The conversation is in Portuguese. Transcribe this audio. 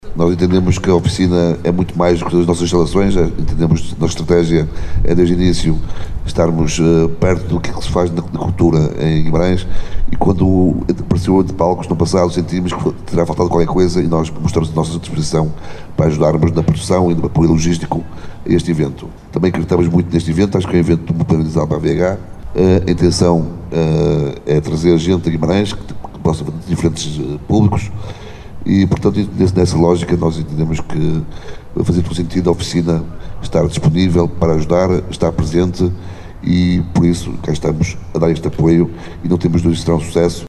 Nós entendemos que a oficina é muito mais do que as nossas instalações, entendemos que a nossa estratégia é desde o início estarmos perto do que se faz na cultura em Guimarães, e quando apareceu de palcos no passado sentimos que terá faltado qualquer coisa e nós mostramos a nossa disposição para ajudarmos na produção e no apoio logístico a este evento. Também acreditamos muito neste evento, acho que é um evento muito organizado para a VH. A intenção é trazer gente a Guimarães que possa fazer diferentes públicos. E, portanto, nessa lógica, nós entendemos que fazer todo sentido a oficina estar disponível para ajudar, estar presente, e por isso cá estamos a dar este apoio e não temos dúvida que será um sucesso.